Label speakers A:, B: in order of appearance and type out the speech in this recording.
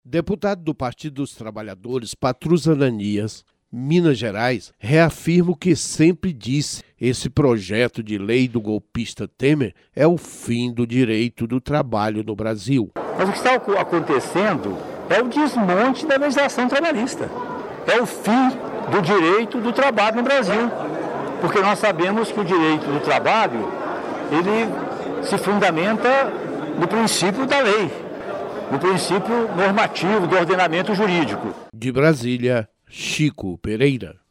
A: Deputado do Partido dos Trabalhadores, Patrus Ananias, Minas Gerais, reafirma o que sempre disse: esse projeto de lei do golpista Temer é o fim do direito do trabalho no Brasil.
B: Mas o que está acontecendo é o desmonte da legislação trabalhista. É o fim do direito do trabalho no Brasil. Porque nós sabemos que o direito do trabalho, ele se fundamenta no princípio da lei, no princípio normativo do ordenamento jurídico.
A: De Brasília, Chico Pereira.